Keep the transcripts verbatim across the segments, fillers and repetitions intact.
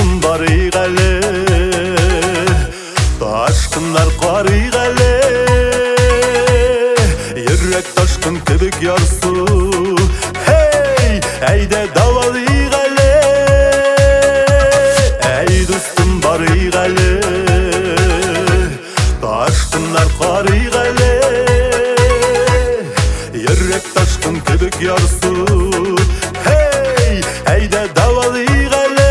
достым барыйк эле, ташкындар карыйк эле, йөрәк ташкын кебек ярсу. Hey, әйдә давалыйк әле, әй достым барыйк әле, ташкындар карыйк әле, йөрәк ташкын кебек ярсу. Hey, әйдә давалыйк әле.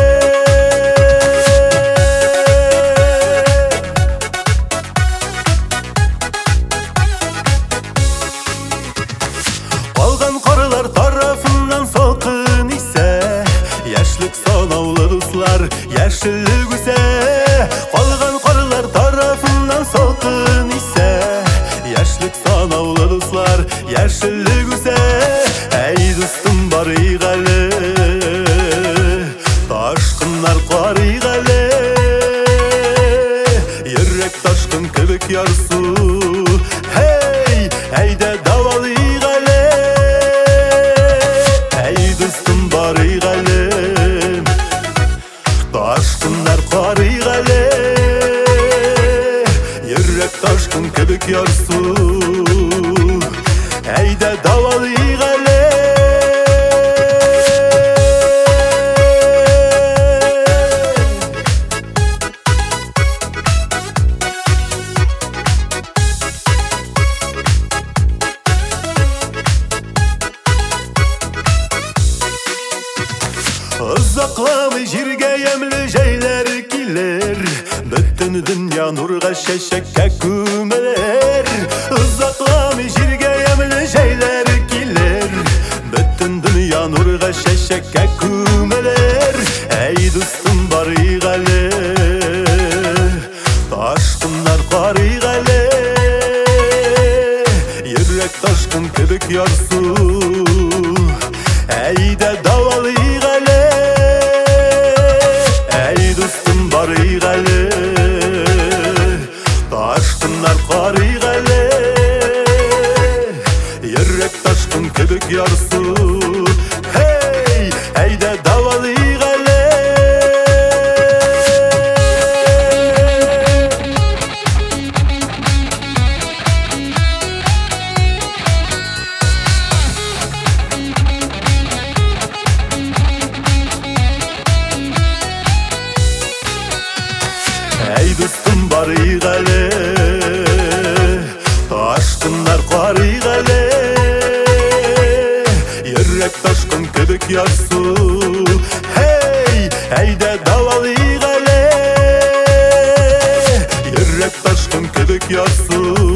Калган карылар тарафыннан салкын исә, яшьлек санаулы дуслар яшеллек үсә. Калган карылар тарафыннан салкын исә, яшьлек санаулы дуслар яшеллек үсә. Әй достым барыйк әле, ташкыннар карыйк әле, йөрәк ташкын кебек ярсу. Hey, әйдә давалыйк әле, әй достым барыйк әле, ташкындар карыйк әле, йөрәк ташкын кебек ярсу. Әйдә давалыйк әле. Узакламый җиргә ямьле җәйләр килер, бөтен дөнья нурга чәчәккә күмелер. Узакламый җиргә ямьле җәйләр килер, бөтен дөнья нурга чәчәккә күмелер. Әй достым барыйк әле, ташкыннар карыйк әле, йөрәк ташкын кебек ярсу. Әйдә давалыйк әле, әй достым барыйк әле, ташкындар карыйк әле, йөрәк ташкын кебек ярсу. Hey, әйдә давалыйк әле. Әй достым барыйк әле, ташкындар карыйк әле, йөрәк ташкын кебек ярсу. Hey, әйдә давалыйк әле, йөрәк ташкын кебек ярсу.